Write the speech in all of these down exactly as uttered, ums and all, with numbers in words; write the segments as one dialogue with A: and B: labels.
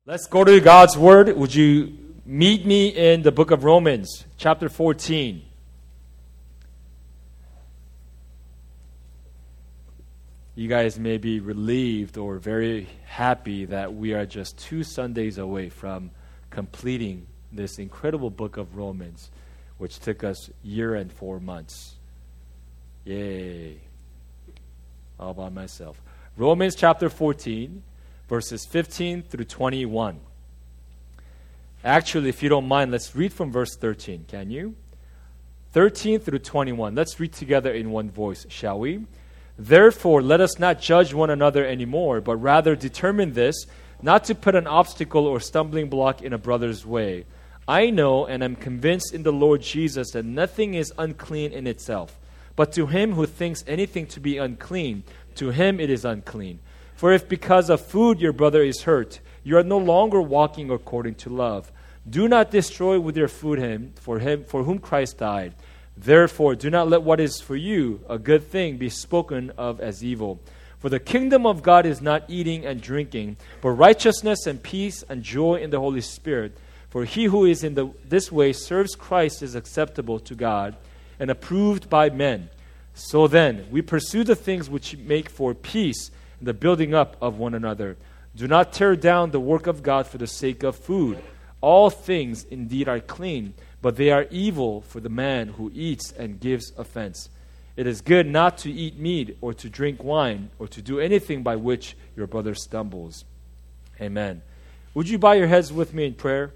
A: Let's go to God's Word. Would you meet me in the book of Romans, chapter fourteen? You guys may be relieved or very happy that we are just two Sundays away from completing this incredible book of Romans, which took us a year and four months. Yay. All by myself. Romans chapter fourteen. Verses fifteen through twenty-one. Actually, if you don't mind, let's read from verse thirteen. Can you? thirteen through twenty-one. Let's read together in one voice, shall we? Therefore, let us not judge one another anymore, but rather determine this, not to put an obstacle or stumbling block in a brother's way. I know and am convinced in the Lord Jesus that nothing is unclean in itself. But to him who thinks anything to be unclean, to him it is unclean. For if because of food your brother is hurt, you are no longer walking according to love. Do not destroy with your food him, for him for whom Christ died. Therefore, do not let what is for you a good thing be spoken of as evil. For the kingdom of God is not eating and drinking, but righteousness and peace and joy in the Holy Spirit. For he who is in the, this way serves Christ is acceptable to God and approved by men. So then, we pursue the things which make for peace, the building up of one another. Do not tear down the work of God for the sake of food. All things indeed are clean, but they are evil for the man who eats and gives offense. It is good not to eat meat or to drink wine or to do anything by which your brother stumbles. Amen. Would you bow your heads with me in prayer?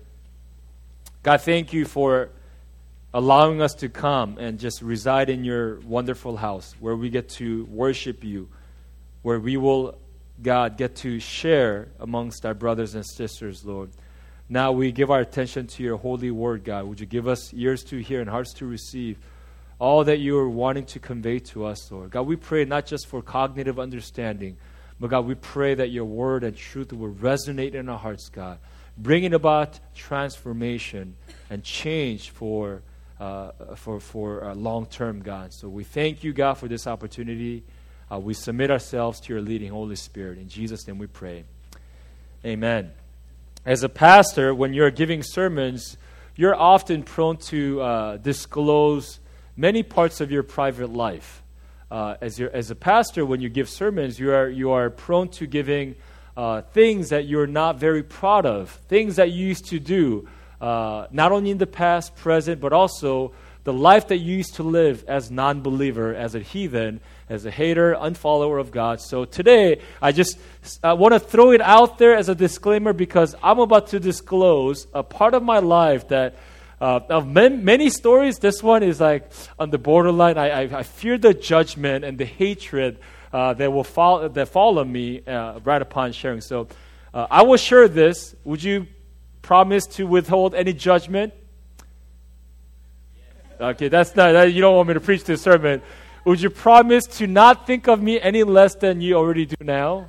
A: God, thank you for allowing us to come and just reside in your wonderful house where we get to worship you, where we will, God, get to share amongst our brothers and sisters, Lord. Now we give our attention to your holy word, God. Would you give us ears to hear and hearts to receive all that you are wanting to convey to us, Lord. God, we pray not just for cognitive understanding, but God, we pray that your word and truth will resonate in our hearts, God, bringing about transformation and change for, uh, for, for uh, long-term, God. So we thank you, God, for this opportunity. Uh, we submit ourselves to your leading Holy Spirit. In Jesus' name we pray. Amen. As a pastor, when you're giving sermons, you're often prone to uh, disclose many parts of your private life. Uh, as, you're, as a pastor, when you give sermons, you are, you are prone to giving uh, things that you're not very proud of, things that you used to do, uh, not only in the past, present, but also the life that you used to live as non-believer, as a heathen, as a hater, unfollower of God. So today, I just I want to throw it out there as a disclaimer because I'm about to disclose a part of my life that, uh, of man, many stories, this one is like on the borderline. I, I, I fear the judgment and the hatred uh, that will follow, that follow me uh, right upon sharing. So uh, I will share this. Would you promise to withhold any judgment? Okay, that's not, that, you don't want me to preach this sermon. Would you promise to not think of me any less than you already do now?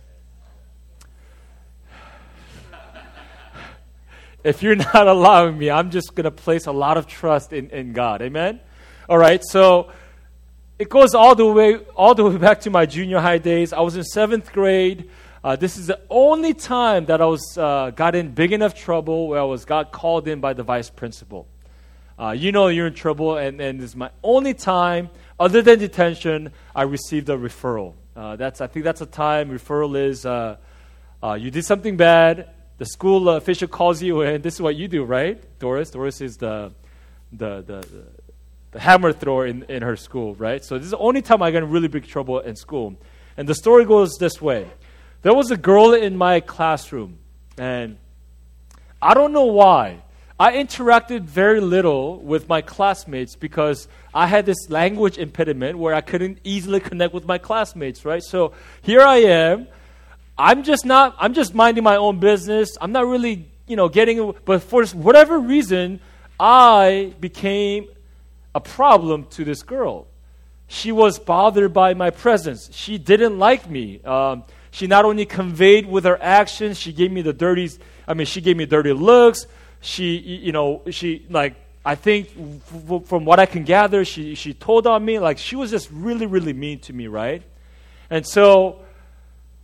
A: If you're not allowing me, I'm just going to place a lot of trust in, in God. Amen? All right, so it goes all the way all the way back to my junior high days. I was in seventh grade. Uh, this is the only time that I was uh, got in big enough trouble where I was got called in by the vice principal. Uh, you know you're in trouble, and, and this is my only time, other than detention, I received a referral. Uh, that's I think that's a time referral is uh, uh, you did something bad, the school official calls you, and this is what you do, right? Doris, Doris is the the the, the hammer thrower in, in her school, right? So this is the only time I got in really big trouble in school. And the story goes this way. There was a girl in my classroom, and I don't know why. I interacted very little with my classmates because I had this language impediment where I couldn't easily connect with my classmates, right? So here I am. I'm just not, I'm just minding my own business. I'm not really, you know, getting, but for whatever reason, I became a problem to this girl. She was bothered by my presence. She didn't like me. Um, she not only conveyed with her actions, she gave me the dirty, I mean, she gave me dirty looks. She, you know, she, like, I think f- from what I can gather, she, she told on me, like, she was just really, really mean to me, right? And so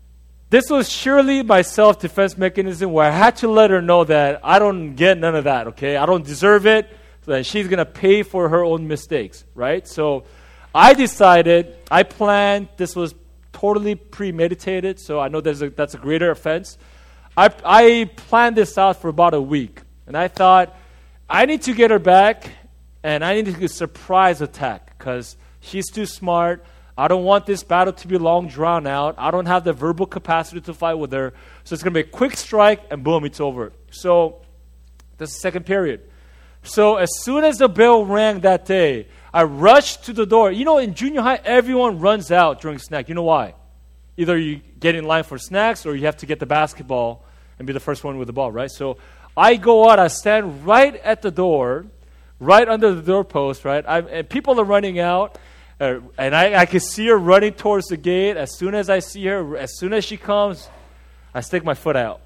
A: This was surely my self-defense mechanism where I had to let her know that I don't get none of that, okay? I don't deserve it, so that she's going to pay for her own mistakes, right? So I decided, I planned, this was totally premeditated, so I know there's a, that's a greater offense. I, I planned this out for about a week, and I thought, I need to get her back, and I need to do a surprise attack, because she's too smart. I don't want this battle to be long drawn out. I don't have the verbal capacity to fight with her. So it's going to be a quick strike, and boom, it's over. So that's the second period. So as soon as the bell rang that day, I rushed to the door. You know, in junior high, everyone runs out during snack. You know why? Either you get in line for snacks or you have to get the basketball and be the first one with the ball, right? So I go out, I stand right at the door, right under the doorpost, right? I, and people are running out. Uh, and I, I can see her running towards the gate. As soon as I see her, as soon as she comes, I stick my foot out.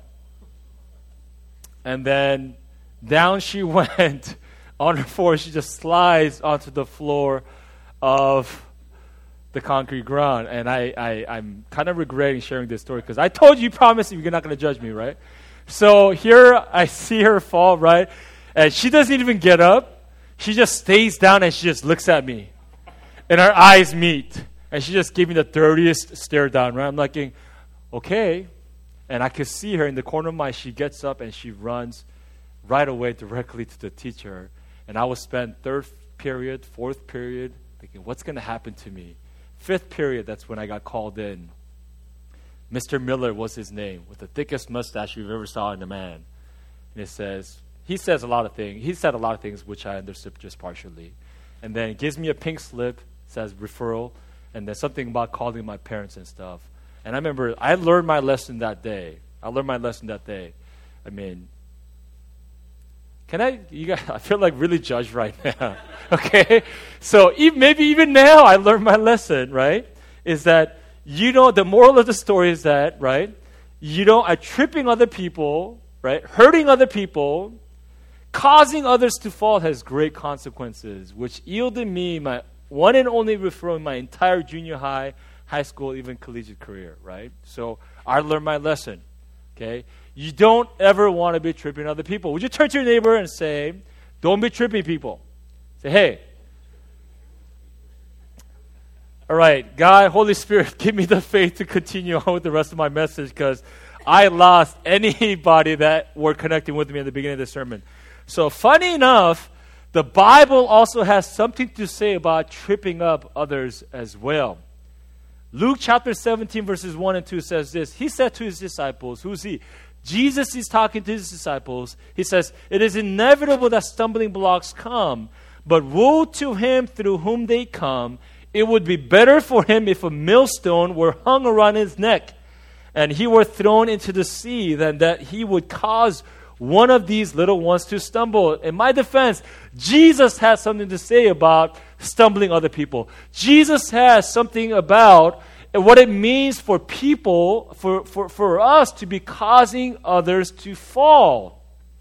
A: And then down she went on her floor. She just slides onto the floor of the concrete ground. And I, I, I'm kind of regretting sharing this story because I told you, you promised you're not going to judge me, right? So here I see her fall, right? And she doesn't even get up. She just stays down and she just looks at me. And our eyes meet. And she just gave me the dirtiest stare down, right? I'm like, okay. And I could see her in the corner of my eye. She gets up and she runs right away directly to the teacher. And I would spend third period, fourth period, thinking, what's going to happen to me? Fifth period, that's when I got called in. Mister Miller was his name, with the thickest mustache you've ever saw in a man. And it says, he says a lot of things. He said a lot of things which I understood just partially. And then it gives me a pink slip, says referral, and then something about calling my parents and stuff. And I remember I learned my lesson that day. I learned my lesson that day. I mean, can I, you guys, I feel like really judged right now. Okay? So even, maybe even now I learned my lesson, right? Is that, you know, the moral of the story is that, right? You know, I'm tripping other people, right? Hurting other people, causing others to fall has great consequences, which yielded me my one and only referral in my entire junior high, high school, even collegiate career, right? So I learned my lesson, okay? You don't ever want to be tripping other people. Would you turn to your neighbor and say, don't be tripping people? Say, hey. All right, God, Holy Spirit, give me the faith to continue on with the rest of my message because I lost anybody that were connecting with me at the beginning of the sermon. So funny enough, the Bible also has something to say about tripping up others as well. Luke chapter seventeen, verses one and two says this. He said to his disciples, who's he? Jesus is talking to his disciples. He says, it is inevitable that stumbling blocks come, but woe to him through whom they come. It would be better for him if a millstone were hung around his neck and he were thrown into the sea than that he would cause one of these little ones to stumble. In my defense, Jesus has something to say about stumbling other people. Jesus has something about what it means for people, for, for, for us to be causing others to fall.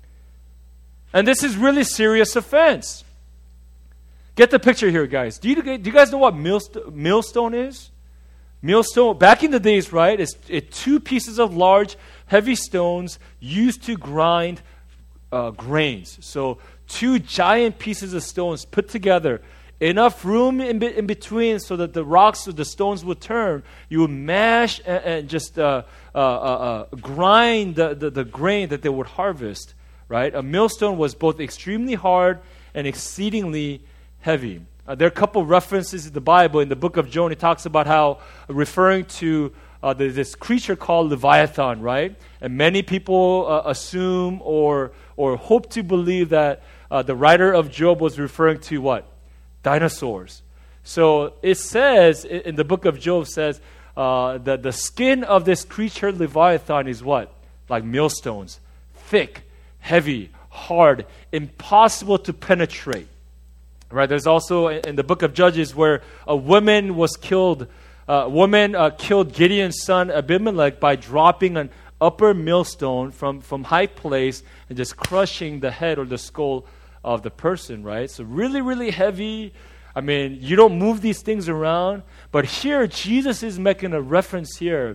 A: And this is really serious offense. Get the picture here, guys. Do you, do you guys know what millst- millstone is? Millstone, back in the days, right, it's, it's two pieces of large, heavy stones used to grind uh, grains. So two giant pieces of stones put together, enough room in, be- in between so that the rocks or the stones would turn. You would mash and, and just uh, uh, uh, uh, grind the, the, the grain that they would harvest, right? A millstone was both extremely hard and exceedingly heavy. Uh, there are a couple references in the Bible. In the book of Jonah, it talks about how, uh, referring to uh, the, this creature called Leviathan, right? And many people uh, assume or or hope to believe that uh, the writer of Job was referring to what? Dinosaurs. So it says, in the book of Job, says uh, that the skin of this creature Leviathan is what? Like millstones. Thick, heavy, hard, impossible to penetrate. Right, there's also in the book of Judges where a woman was killed. A woman uh, killed Gideon's son Abimelech by dropping an upper millstone from, from high place and just crushing the head or the skull of the person, right? So really, really heavy. I mean, you don't move these things around. But here, Jesus is making a reference here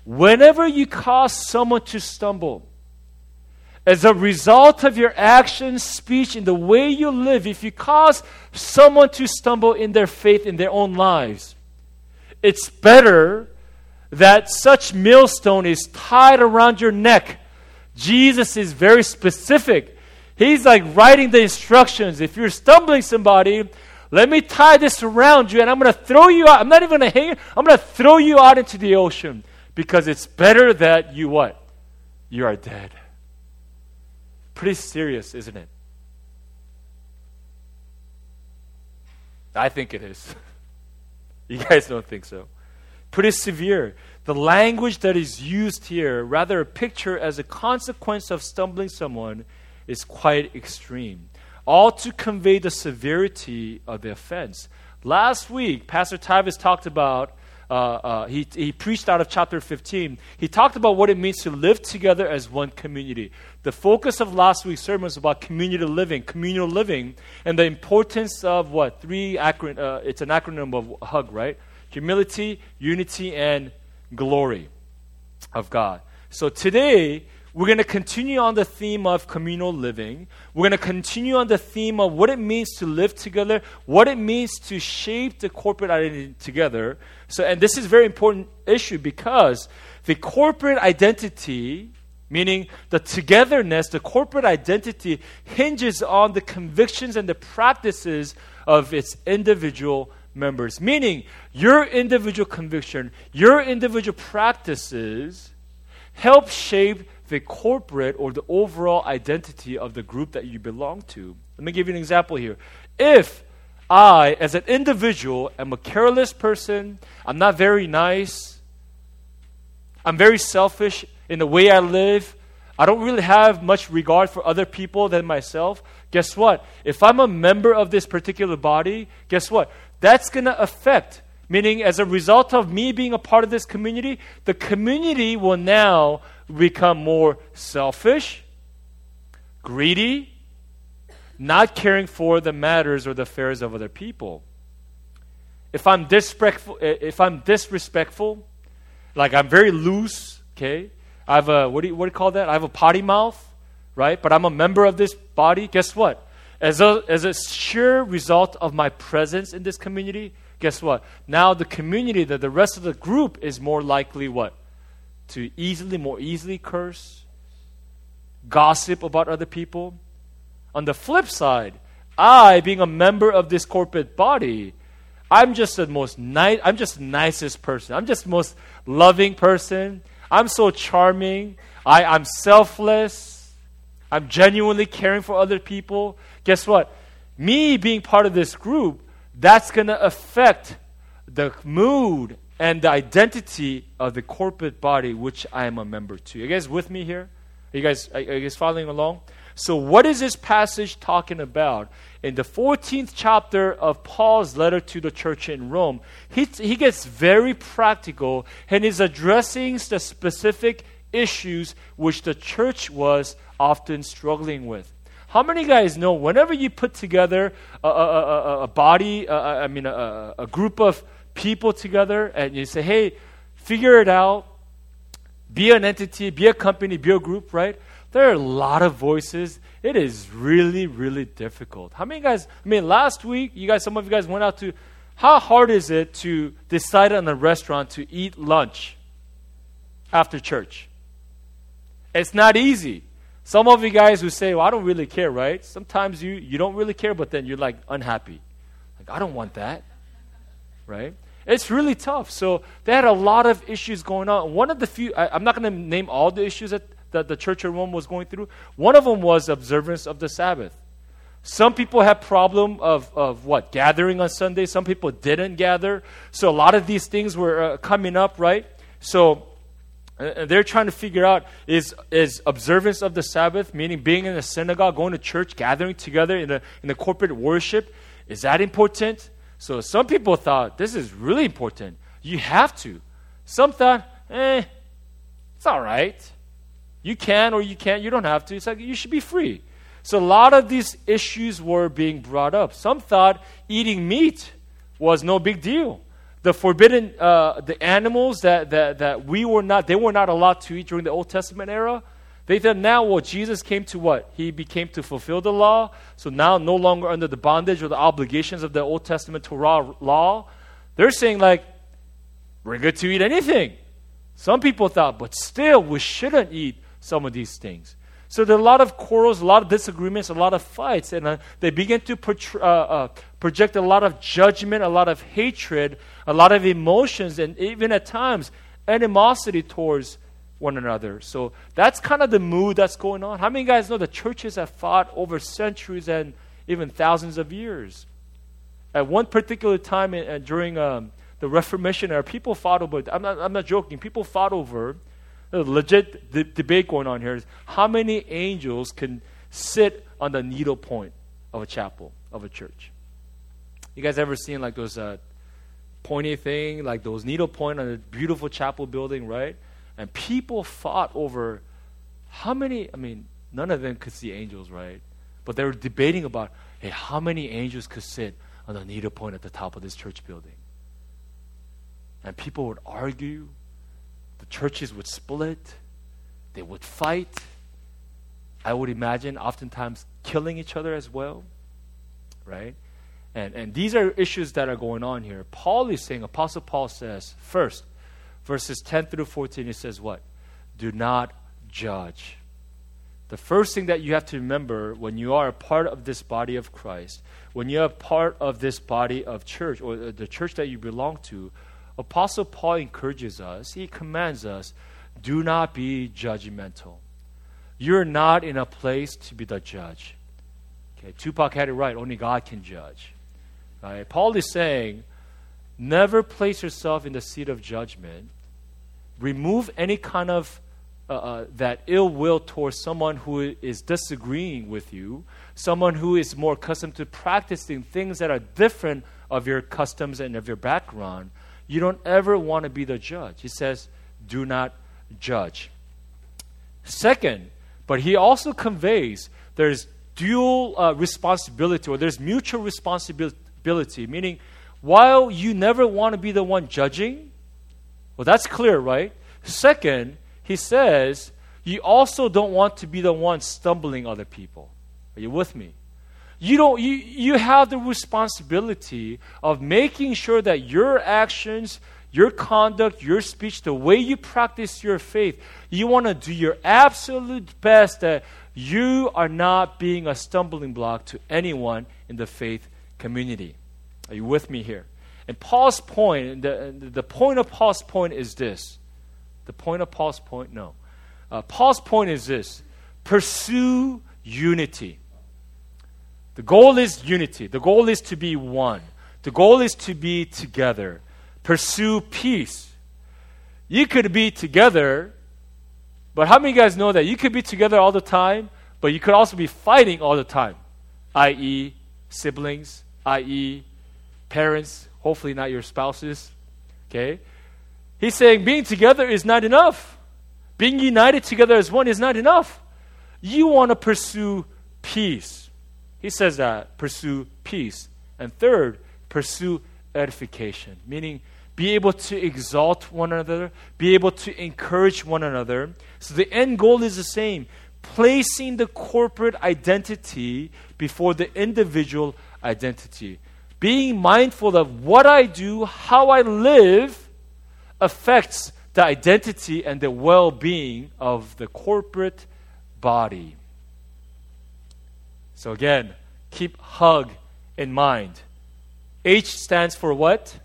A: whenever you cause someone to stumble, as a result of your actions, speech, and the way you live, if you cause someone to stumble in their faith, in their own lives, it's better that such millstone is tied around your neck. Jesus is very specific. He's like writing the instructions. If you're stumbling somebody, let me tie this around you and I'm going to throw you out. I'm not even going to hang it. I'm going to throw you out into the ocean because it's better that you what? You are dead. Pretty serious, isn't it? I think it is. You guys don't think so. Pretty severe. The language that is used here, rather a picture as a consequence of stumbling someone, is quite extreme. All to convey the severity of the offense. Last week, Pastor Tavis talked about, uh, uh, he, he preached out of chapter fifteen. He talked about what it means to live together as one community. The focus of last week's sermon was about community living, communal living, and the importance of what? Three acron- uh, it's an acronym of HUG, right? Humility, unity, and glory of God. So today, we're going to continue on the theme of communal living. We're going to continue on the theme of what it means to live together, what it means to shape the corporate identity together. So, and this is a very important issue because the corporate identity, meaning the togetherness, the corporate identity hinges on the convictions and the practices of its individual members. Meaning, your individual conviction, your individual practices help shape the corporate or the overall identity of the group that you belong to. Let me give you an example here. If I, as an individual, am a careless person, I'm not very nice, I'm very selfish in the way I live, I don't really have much regard for other people than myself, guess what? If I'm a member of this particular body, guess what? That's going to affect, meaning as a result of me being a part of this community, the community will now become more selfish, greedy, not caring for the matters or the affairs of other people. If I'm disrespectful, if I'm disrespectful, like I'm very loose, okay? I have a what do you what do you call that? I have a potty mouth, right? But I'm a member of this body. Guess what? As a as a sure result of my presence in this community, guess what? Now the community, the, the rest of the group is more likely what? To easily, more easily curse, gossip about other people. On the flip side, I, being a member of this corporate body, I'm just the most nice, I'm just the nicest person. I'm just the most loving person. I'm so charming. I, I'm selfless. I'm genuinely caring for other people. Guess what? Me being part of this group, that's going to affect the mood and the identity of the corporate body which I am a member to. Are you guys with me here? Are you guys, are you guys following along? So what is this passage talking about? In the fourteenth chapter of Paul's letter to the church in Rome, he, he gets very practical and is addressing the specific issues which the church was often struggling with. How many guys know whenever you put together a, a, a, a body, a, I mean a, a group of people together and you say, hey, figure it out, be an entity, be a company, be a group, right? There are a lot of voices. It is really, really difficult. How many guys, I mean, last week, you guys, some of you guys went out to, how hard is it to decide on a restaurant to eat lunch after church? It's not easy. Some of you guys who say, well, I don't really care, right? Sometimes you, you don't really care, but then you're like unhappy. Like, I don't want that, right? It's really tough. So they had a lot of issues going on. One of the few, I, I'm not going to name all the issues that, that the church of Rome was going through. One of them was observance of the Sabbath. Some people had problem of, of what? Gathering on Sunday. Some people didn't gather. So a lot of these things were uh, coming up, right? So uh, they're trying to figure out, is is observance of the Sabbath, meaning being in a synagogue, going to church, gathering together in the, in the corporate worship, is that important? So some people thought, this is really important. You have to. Some thought, eh, it's all right. You can or you can't. You don't have to. It's like you should be free. So a lot of these issues were being brought up. Some thought eating meat was no big deal. the forbidden, uh, the animals that, that, that we were not, they were not allowed to eat during the Old Testament era. They thought now, well, Jesus came to what? He became to fulfill the law. So now no longer under the bondage or the obligations of the Old Testament Torah law. They're saying like, we're good to eat anything. Some people thought, but still, we shouldn't eat some of these things. So there are a lot of quarrels, a lot of disagreements, a lot of fights. And uh, they begin to portray, uh, uh, project a lot of judgment, a lot of hatred, a lot of emotions, and even at times, animosity towards one another. So that's kind of the mood that's going on. How many of you guys know the churches have fought over centuries and even thousands of years? At one particular time in, uh, during um, the Reformation era, people fought over, I'm not, I'm not joking, people fought over, a legit d- debate going on here is how many angels can sit on the needle point of a chapel, of a church. You guys ever seen like those uh, pointy thing, like those needle point on a beautiful chapel building, right? And people fought over how many, I mean, none of them could see angels, right? But they were debating about, hey, how many angels could sit on the needle point at the top of this church building? And people would argue. The churches would split. They would fight. I would imagine oftentimes killing each other as well, right? And, and these are issues that are going on here. Paul is saying, Apostle Paul says, first, verses ten through fourteen, he says what? Do not judge. The first thing that you have to remember when you are a part of this body of Christ, when you are part of this body of church, or the church that you belong to, Apostle Paul encourages us, he commands us, do not be judgmental. You're not in a place to be the judge. Okay, Tupac had it right, only God can judge. Right? Paul is saying, never place yourself in the seat of judgment. Remove any kind of uh, uh, that ill will towards someone who is disagreeing with you, someone who is more accustomed to practicing things that are different of your customs and of your background. You don't ever want to be the judge. He says, do not judge. Second, but he also conveys there's dual uh, responsibility, or there's mutual responsibility, meaning while you never want to be the one judging, well, that's clear, right? Second, he says, you also don't want to be the one stumbling other people. Are you with me? You don't. You, you have the responsibility of making sure that your actions, your conduct, your speech, the way you practice your faith, you want to do your absolute best that you are not being a stumbling block to anyone in the faith community. Are you with me here? And Paul's point, the, the point of Paul's point is this. The point of Paul's point, no. Uh, Paul's point is this. Pursue unity. The goal is unity. The goal is to be one. The goal is to be together. Pursue peace. You could be together, but how many of you guys know that you could be together all the time, but you could also be fighting all the time, that is siblings, that is parents, hopefully not your spouses, okay? He's saying being together is not enough. Being united together as one is not enough. You want to pursue peace. He says that, pursue peace. And third, pursue edification, meaning be able to exalt one another, be able to encourage one another. So the end goal is the same, placing the corporate identity before the individual identity. Being mindful of what I do, how I live, affects the identity and the well-being of the corporate body. So again, keep hug in mind. H stands for what?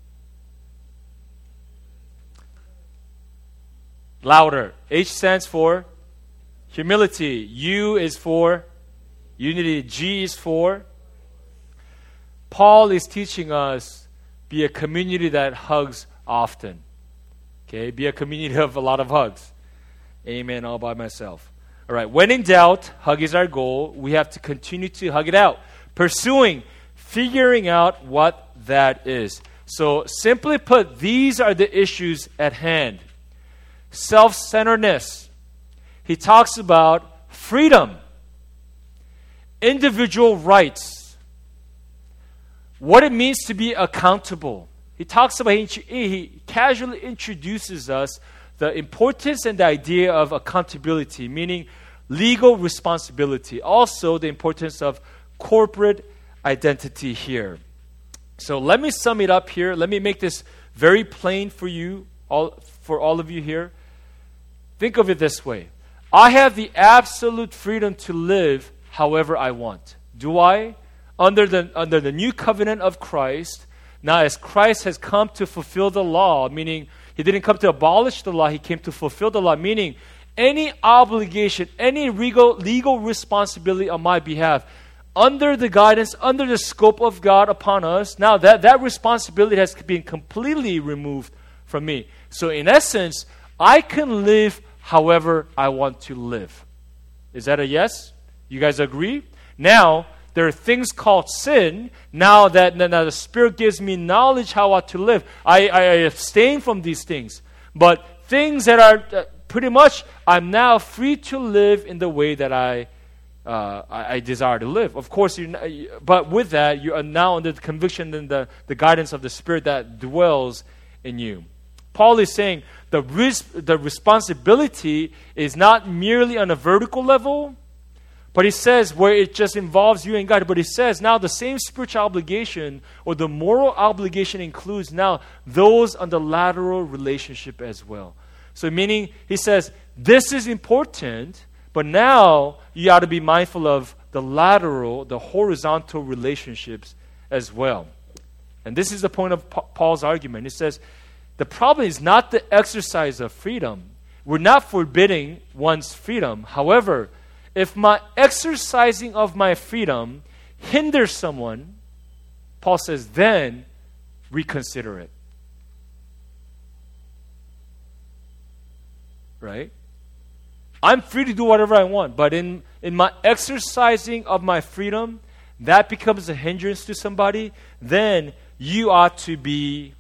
A: Louder. H stands for humility. U is for unity. G is for. Paul is teaching us be a community that hugs often. Okay, be a community of a lot of hugs. Amen, all by myself. All right, when in doubt, hug is our goal. We have to continue to hug it out. Pursuing, figuring out what that is. So simply put, these are the issues at hand. Self-centeredness. He talks about freedom, individual rights, what it means to be accountable. he talks about, he, he casually introduces us the importance and the idea of accountability, meaning legal responsibility. Also, the importance of corporate identity here. So let me sum it up here. Let me make this very plain for you, all for all of you here. Think of it this way. I have the absolute freedom to live however I want. Do I? Under the, under the new covenant of Christ, now as Christ has come to fulfill the law, meaning he didn't come to abolish the law, he came to fulfill the law, meaning any obligation, any legal, legal responsibility on my behalf, under the guidance, under the scope of God upon us, now that, that responsibility has been completely removed from me. So in essence, I can live however I want to live. Is that a yes? You guys agree? Now, there are things called sin. Now that now the Spirit gives me knowledge how I ought to live, I, I, I abstain from these things. But things that are uh, pretty much, I'm now free to live in the way that I uh, I, I desire to live. Of course, you but with that, you are now under the conviction and the, the guidance of the Spirit that dwells in you. Paul is saying the ris- the responsibility is not merely on a vertical level, but he says where it just involves you and God. But he says now the same spiritual obligation or the moral obligation includes now those on the lateral relationship as well. So meaning he says this is important, but now you ought to be mindful of the lateral, the horizontal relationships as well. And this is the point of Pa- Paul's argument. He says the problem is not the exercise of freedom. We're not forbidding one's freedom. However, if my exercising of my freedom hinders someone, Paul says, then reconsider it. Right? I'm free to do whatever I want, but in, in my exercising of my freedom, that becomes a hindrance to somebody, then you ought to be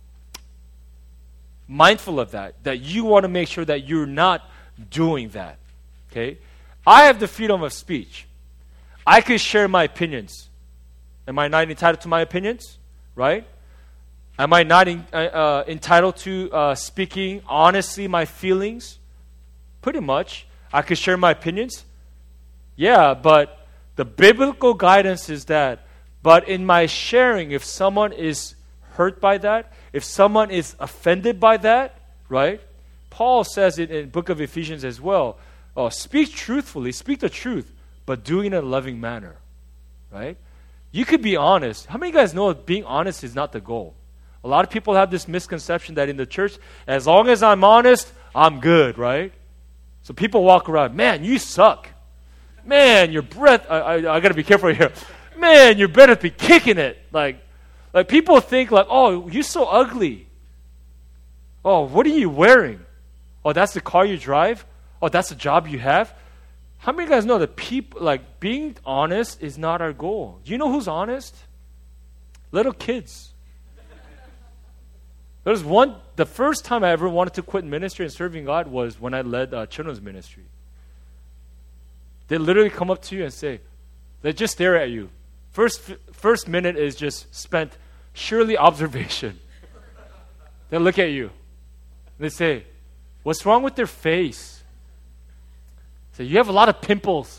A: mindful of that, that you want to make sure that you're not doing that. Okay? I have the freedom of speech. I can share my opinions. Am I not entitled to my opinions? Right? Am I not in, uh, uh, entitled to uh, speaking honestly my feelings? Pretty much. I can share my opinions. Yeah, but the biblical guidance is that, but in my sharing, if someone is hurt by that, if someone is offended by that, right? Paul says it in the book of Ephesians as well. Oh, speak truthfully, speak the truth, but do it in a loving manner, right? You could be honest. How many of you guys know being honest is not the goal? A lot of people have this misconception that in the church, as long as I'm honest, I'm good, right? So people walk around, man, you suck. Man, your breath, I, I, I got to be careful here. Man, your breath be kicking it. Like, like people think like, oh, you're so ugly. Oh, what are you wearing? Oh, that's the car you drive? Oh, that's the job you have? How many of you guys know that people, like, being honest is not our goal? Do you know who's honest? Little kids. There's one, the first time I ever wanted to quit ministry and serving God was when I led uh, children's ministry. They literally come up to you and say, they just stare at you. First, first minute is just spent surely observation. They look at you. They say, what's wrong with their face? Say, you have a lot of pimples.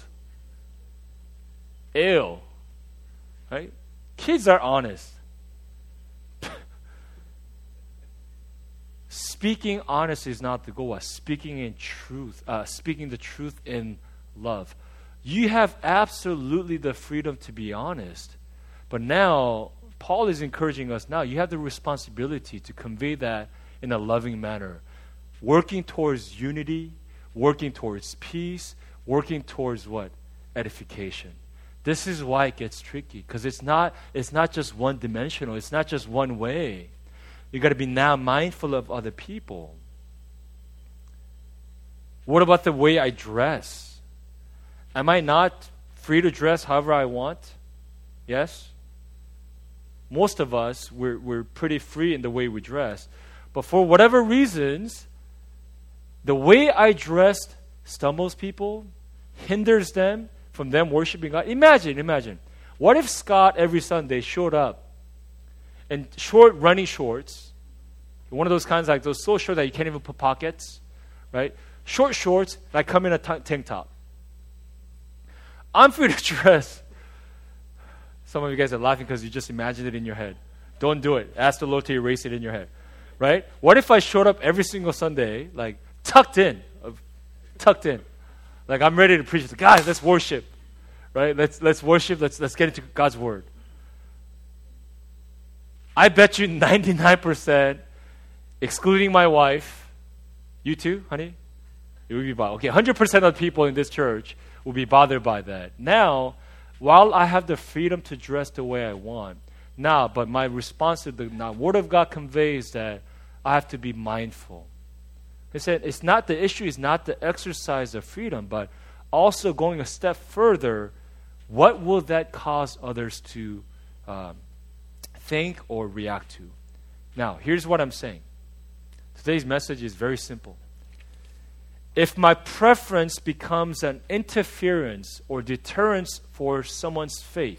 A: Ew. Right? Kids are honest. Speaking honest is not the goal. Speaking in truth, uh, speaking the truth in love. You have absolutely the freedom to be honest. But now, Paul is encouraging us now, you have the responsibility to convey that in a loving manner. Working towards unity, working towards peace, working towards what? Edification. This is why it gets tricky, because it's not, it's not just one-dimensional. It's not just one way. You got to be now mindful of other people. What about the way I dress? Am I not free to dress however I want? Yes? Most of us, we're, we're pretty free in the way we dress. But for whatever reasons, the way I dressed stumbles people, hinders them from them worshiping God. Imagine, imagine. What if Scott every Sunday showed up and short running shorts, one of those kinds like those so short that you can't even put pockets, right? Short shorts, and I come in a t- tank top. I'm free to dress. Some of you guys are laughing because you just imagined it in your head. Don't do it. Ask the Lord to erase it in your head, right? What if I showed up every single Sunday, like tucked in, uh, tucked in, like I'm ready to preach. Guys, let's worship, right? Let's let's worship. Let's let's get into God's word. I bet you ninety-nine percent, excluding my wife, you too, honey, you would be bothered. Okay, one hundred percent of the people in this church will be bothered by that. Now, while I have the freedom to dress the way I want, now, but my response to the now, Word of God conveys that I have to be mindful. He said it's not the issue is not the exercise of freedom, but also going a step further, what will that cause others to um, think or react to? Now, here's what I'm saying. Today's message is very simple. If my preference becomes an interference or deterrence for someone's faith,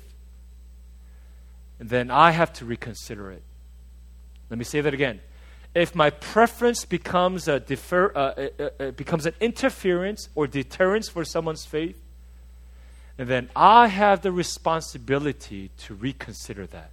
A: then I have to reconsider it. Let me say that again. If my preference becomes a defer, uh, uh, uh, becomes an interference or deterrence for someone's faith, then I have the responsibility to reconsider that.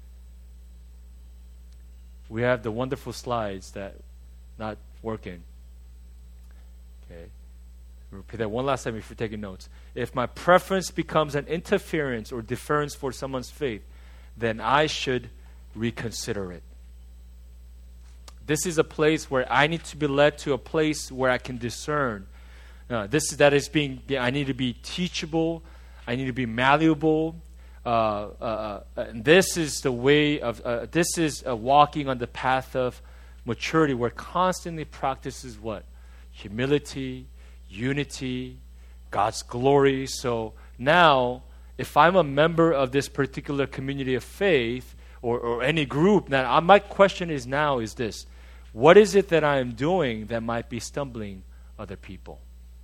A: We have the wonderful slides that not working. Okay. Repeat that one last time if you're taking notes. If my preference becomes an interference or deference for someone's faith, then I should reconsider it. This is a place where I need to be led to a place where I can discern. Uh, this that is being. I need to be teachable. I need to be malleable. Uh, uh, uh, and this is the way of. Uh, this is uh, walking on the path of maturity, where constantly practices what? Humility, unity, God's glory. So now, if I'm a member of this particular community of faith or, or any group, now my question is now is this: what is it that I am doing that might be stumbling other people?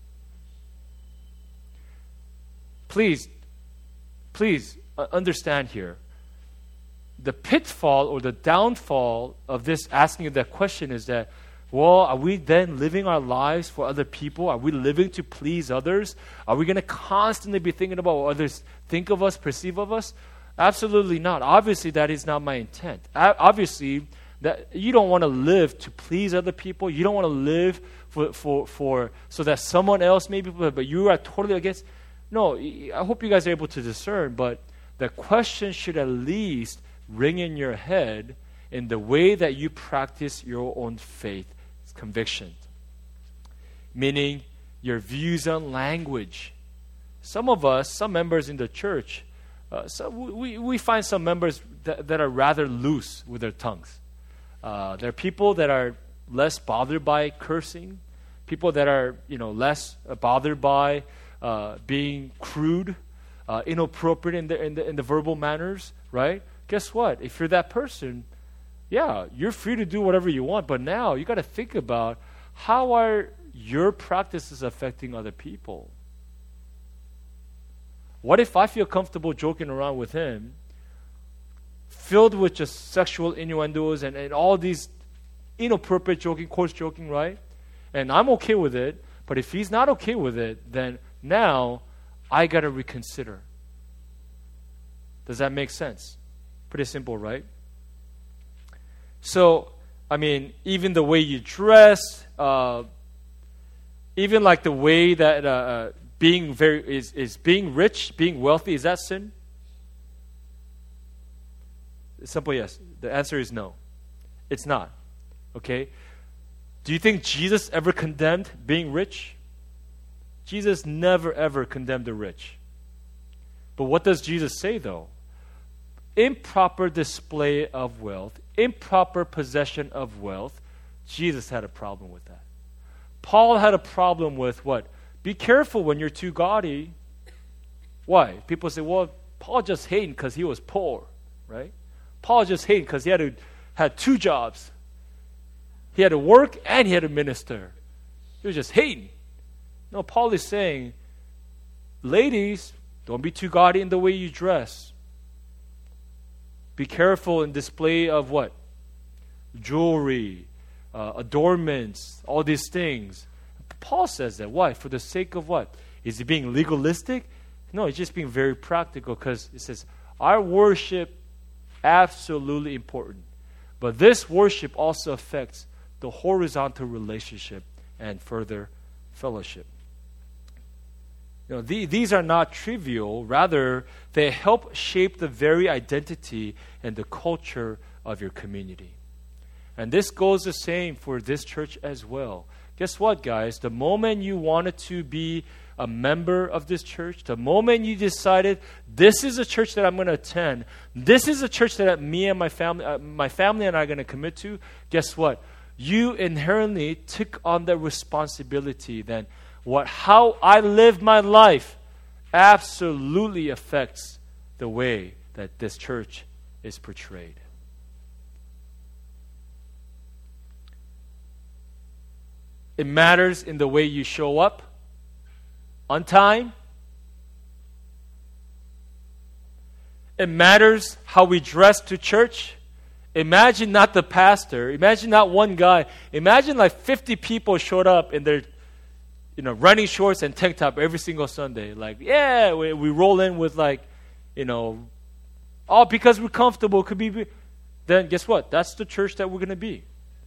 A: Please, please uh, understand here. The pitfall or the downfall of this asking that question is that, well, are we then living our lives for other people? Are we living to please others? Are we going to constantly be thinking about what others think of us, perceive of us? Absolutely not. Obviously, that is not my intent. I, obviously, that you don't want to live to please other people. You don't want to live for, for, for so that someone else maybe, but you are totally against. No, I hope you guys are able to discern, but the question should at least ring in your head in the way that you practice your own faith conviction. Meaning your views on language. Some of us, some members in the church, uh, so we, we find some members that, that are rather loose with their tongues. Uh, there are people that are less bothered by cursing, people that are you know less bothered by uh, being crude, uh, inappropriate in the, in the in the verbal manners. Right? Guess what? If you're that person, yeah, you're free to do whatever you want. But now you got to think about how are your practices affecting other people. What if I feel comfortable joking around with him, filled with just sexual innuendos and, and all these inappropriate joking, coarse joking, right? And I'm okay with it, but if he's not okay with it, then now I got to reconsider. Does that make sense? Pretty simple, right? So, I mean, even the way you dress, uh, even like the way that uh, uh, being very is is being rich, being wealthy, is that sin? Simple yes. The answer is no. It's not. Okay? Do you think Jesus ever condemned being rich? Jesus never ever condemned the rich. But what does Jesus say though? Improper display of wealth, improper possession of wealth, Jesus had a problem with that. Paul had a problem with what? Be careful when you're too gaudy. Why? People say, well, Paul just hating because he was poor, right? Paul just hating because he had to had two jobs. He had to work and he had to minister. He was just hating. No, Paul is saying, ladies, don't be too gaudy in the way you dress. Be careful in display of what? Jewelry, uh, adornments, all these things. Paul says that. Why? For the sake of what? Is he being legalistic? No, he's just being very practical because it says our worship absolutely important. But this worship also affects the horizontal relationship and further fellowship. You know, the, these are not trivial. Rather, they help shape the very identity and the culture of your community. And this goes the same for this church as well. Guess what, guys? The moment you wanted to be a member of this church, the moment you decided this is a church that I'm going to attend, this is a church that me and my family, uh, my family and I are going to commit to, guess what? You inherently took on the responsibility then what how I live my life absolutely affects the way that this church is portrayed. It matters in the way you show up on time. It matters how we dress to church. Imagine not the pastor. Imagine not one guy. Imagine like fifty people showed up in their, you know, running shorts and tank top every single Sunday. Like, yeah, we, we roll in with like, you know, all because we're comfortable. Could be. Then guess what? That's the church that we're going to be.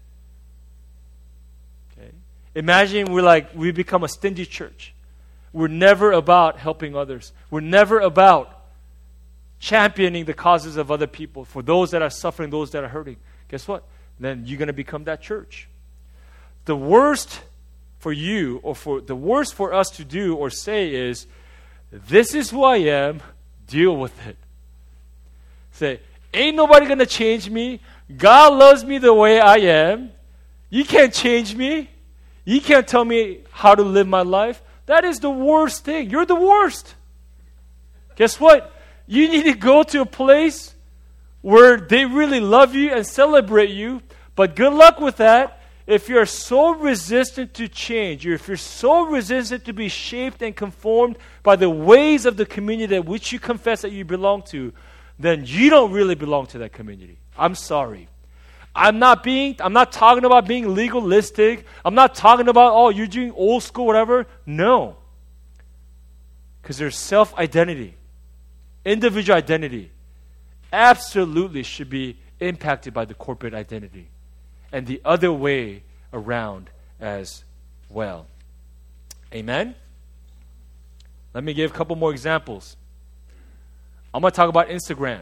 A: Okay. Imagine we're like we become a stingy church. We're never about helping others. We're never about championing the causes of other people for those that are suffering, those that are hurting. Guess what? Then you're going to become that church. The worst for you, or for the worst for us to do or say is, this is who I am, deal with it. Say, ain't nobody going to change me. God loves me the way I am. You can't change me. You can't tell me how to live my life. That is the worst thing. You're the worst. Guess what? You need to go to a place where they really love you and celebrate you. But good luck with that. If you're so resistant to change, or if you're so resistant to be shaped and conformed by the ways of the community that which you confess that you belong to, then you don't really belong to that community. I'm sorry. I'm not being, I'm not talking about being legalistic. I'm not talking about, oh, you're doing old school, whatever. No. Because there's self-identity. Individual identity absolutely should be impacted by the corporate identity. And the other way around as well. Amen? Let me give a couple more examples. I'm going to talk about Instagram.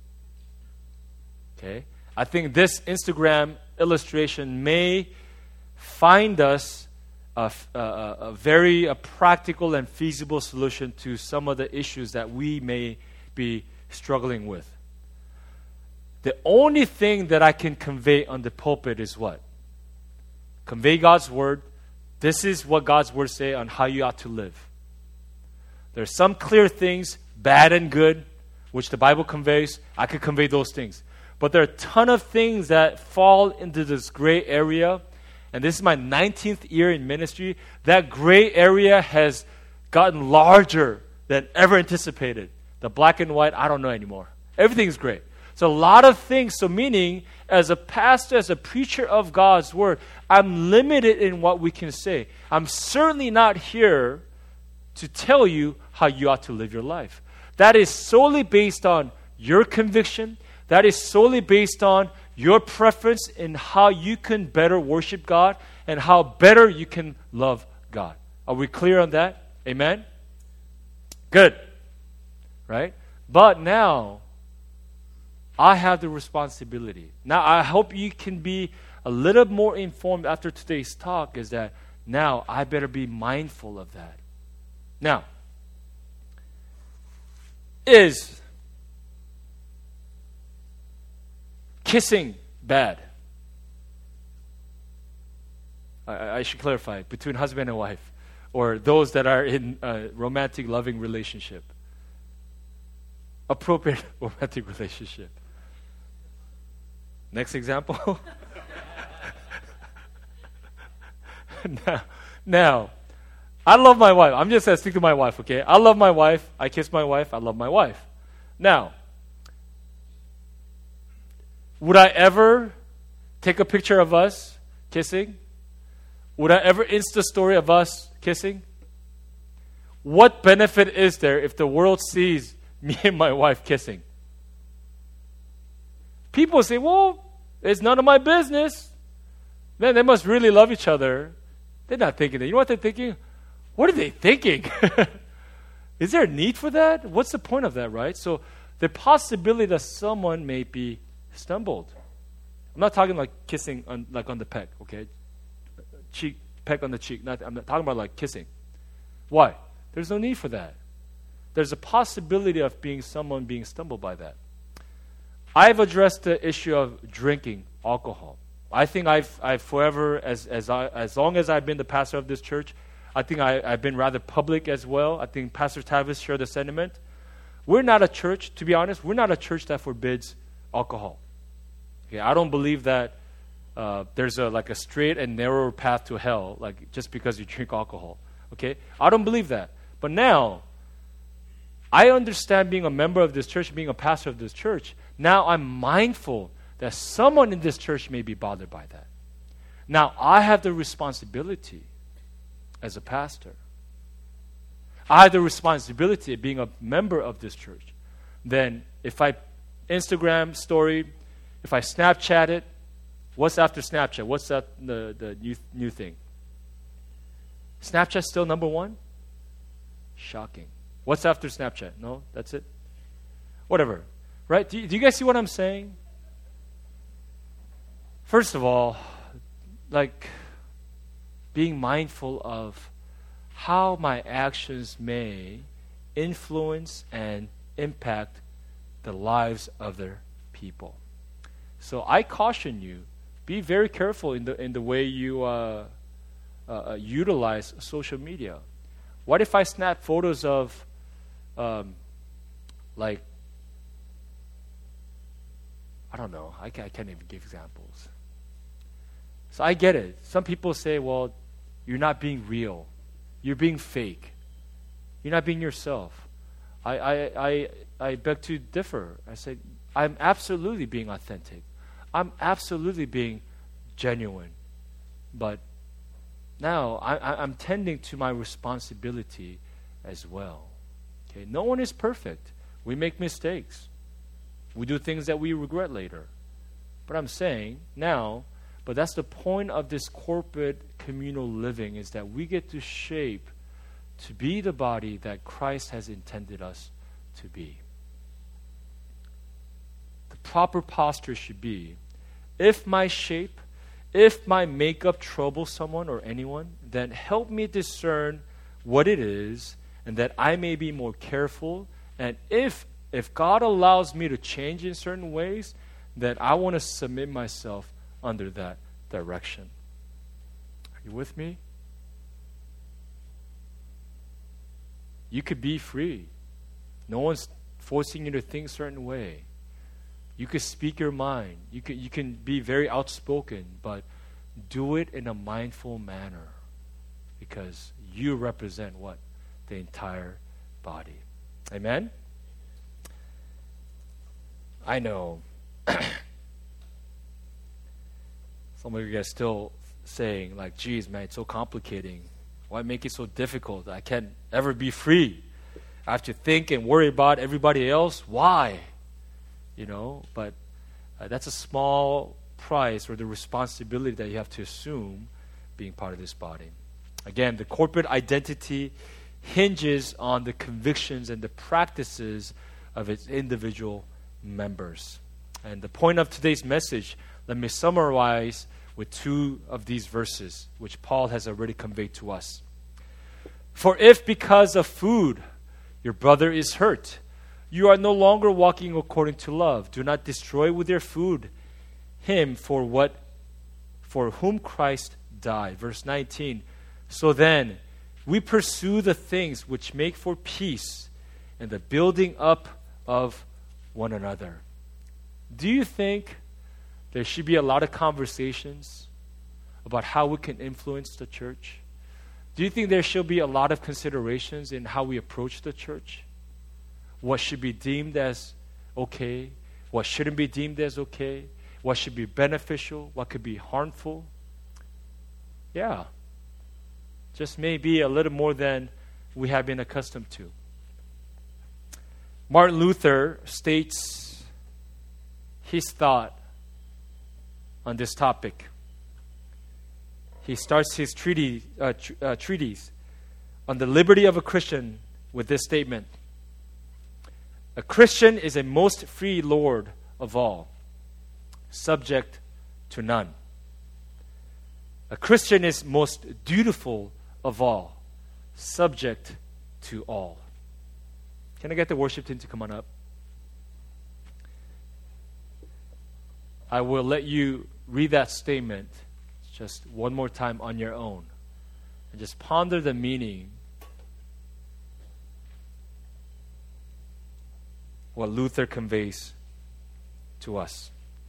A: Okay? I think this Instagram illustration may find us a, a, a very a practical and feasible solution to some of the issues that we may be struggling with. The only thing that I can convey on the pulpit is what? Convey God's word. This is what God's word say on how you ought to live. There are some clear things, bad and good, which the Bible conveys. I could convey those things. But there are a ton of things that fall into this gray area. And this is my nineteenth year in ministry. That gray area has gotten larger than ever anticipated. The black and white, I don't know anymore. Everything's gray. So a lot of things. So meaning, as a pastor, as a preacher of God's word, I'm limited in what we can say. I'm certainly not here to tell you how you ought to live your life. That is solely based on your conviction. That is solely based on your preference in how you can better worship God and how better you can love God. Are we clear on that? Amen? Good. Right? But now, I have the responsibility. Now, I hope you can be a little more informed after today's talk, is that now I better be mindful of that. Now, is kissing bad? I, I should clarify, between husband and wife, or those that are in a romantic, loving relationship. Appropriate romantic relationship. Next example. now, now, I love my wife. I'm just going to stick to my wife, okay? I love my wife. I kiss my wife. I love my wife. Now, Would I ever take a picture of us kissing? Would I ever Insta story of us kissing? What benefit is there if the world sees me and my wife kissing? People say, well, it's none of my business. Man, they must really love each other. They're not thinking that. You know what they're thinking? What are they thinking? Is there a need for that? What's the point of that, right? So the possibility that someone may be stumbled. I'm not talking like kissing on, like on the peck, okay? Cheek, peck on the cheek. Not, I'm not talking about like kissing. Why? There's no need for that. There's a possibility of being someone being stumbled by that. I've addressed the issue of drinking alcohol. I think I've I've forever, as as I, as long as I've been the pastor of this church, I think I, I've been rather public as well. I think Pastor Tavis shared the sentiment. We're not a church, to be honest, we're not a church that forbids alcohol. Okay, I don't believe that uh, there's a like a straight and narrow path to hell, like just because you drink alcohol. Okay, I don't believe that. But now, I understand being a member of this church, being a pastor of this church. Now I'm mindful that someone in this church may be bothered by that. Now I have the responsibility as a pastor. I have the responsibility of being a member of this church. Then if I Instagram story, if I Snapchat it, what's after Snapchat? What's that the, the new new thing? Snapchat still number one? Shocking. What's after Snapchat? No, that's it? Whatever. Right? Do you, do you guys see what I'm saying? First of all, like being mindful of how my actions may influence and impact the lives of other people. So I caution you, be very careful in the in the way you uh, uh, utilize social media. What if I snap photos of, um, like, I don't know, I can't, I can't even give examples. So I get it. Some people say, well, you're not being real. You're being fake. You're not being yourself. I, I, I, I beg to differ. I say, I'm absolutely being authentic. I'm absolutely being genuine. But now I, I, I'm tending to my responsibility as well. Okay, no one is perfect. We make mistakes. We do things that we regret later. But I'm saying now, but that's the point of this corporate communal living, is that we get to shape to be the body that Christ has intended us to be. The proper posture should be, if my shape, if my makeup troubles someone or anyone, then help me discern what it is, and that I may be more careful. And if if God allows me to change in certain ways, then I want to submit myself under that direction. Are you with me? You could be free. No one's forcing you to think a certain way. You could speak your mind. You can, you can be very outspoken, but do it in a mindful manner, because you represent what? The entire body. Amen? I know some of you guys still saying, like, geez, man, it's so complicating. Why make it so difficult? I can't ever be free. I have to think and worry about everybody else. Why? You know, but uh, that's a small price or the responsibility that you have to assume being part of this body. Again, the corporate identity hinges on the convictions and the practices of its individual members. And the point of today's message, let me summarize with two of these verses, which Paul has already conveyed to us. For if because of food your brother is hurt, you are no longer walking according to love. Do not destroy with your food him for what, for whom Christ died. Verse nineteen. So then, we pursue the things which make for peace and the building up of one another. Do you think there should be a lot of conversations about how we can influence the church? Do you think there should be a lot of considerations in how we approach the church? What should be deemed as okay? What shouldn't be deemed as okay? what should be beneficial, what could be harmful. Yeah. Just maybe a little more than we have been accustomed to. Martin Luther states his thought on this topic. He starts his treatise, uh, tr- uh, treatise on the liberty of a Christian with this statement. A Christian is a most free Lord of all, subject to none. A Christian is most dutiful of all, subject to all. Can I get the worship team to come on up? I will let you read that statement just one more time on your own. And just ponder the meaning. What Luther conveys to us.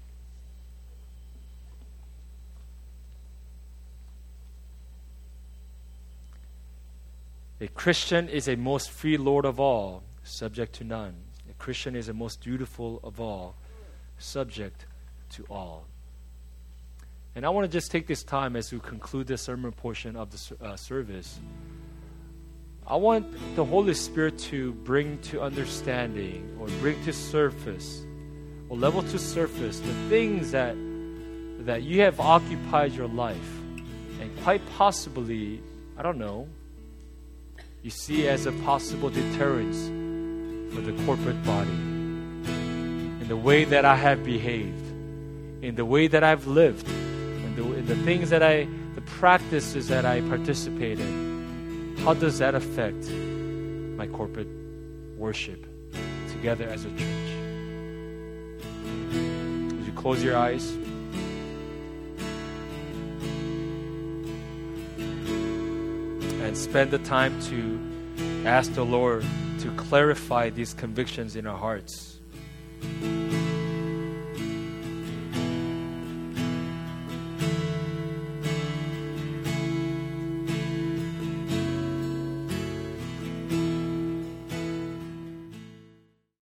A: A Christian is a most free Lord of all, subject to none. A Christian is a most dutiful of all, subject to all. And I want to just take this time as we conclude the sermon portion of the uh, service. I want the Holy Spirit to bring to understanding or bring to surface or level to surface the things that that you have occupied your life and quite possibly, I don't know, you see as a possible deterrence for the corporate body in the way that I have behaved, in the way that I've lived, in the, in the things that I, the practices that I participate in. How does that affect my corporate worship together as a church? Would you close your eyes? And spend the time to ask the Lord to clarify these convictions in our hearts.